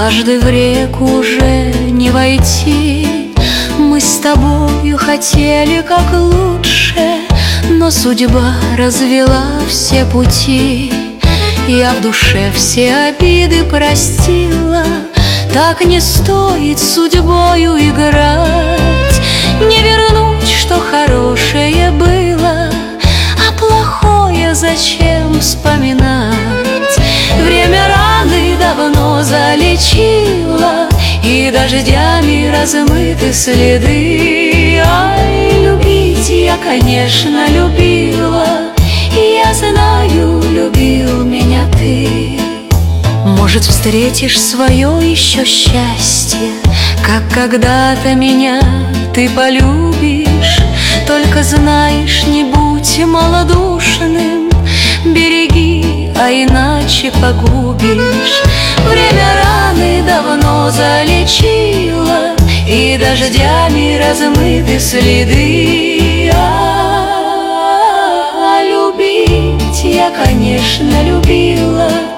Дважды в реку уже не войти. Мы с тобою хотели как лучше, но судьба развела все пути. Я в душе все обиды простила. Так не стоит с судьбою играть. Не вернуть, что хорошее было, а плохое зачем вспоминать? Время раны давно залечило, и дождями размыты следы. Ай, любить я, конечно, любила, и я знаю, любил меня ты. Может, встретишь свое еще счастье, как когда-то меня ты полюбишь. Только знаешь, не будь малодушным, береги, а иначе погубишь. Время раны давно залечило, и дождями размыты следы. А любить я, конечно, любила,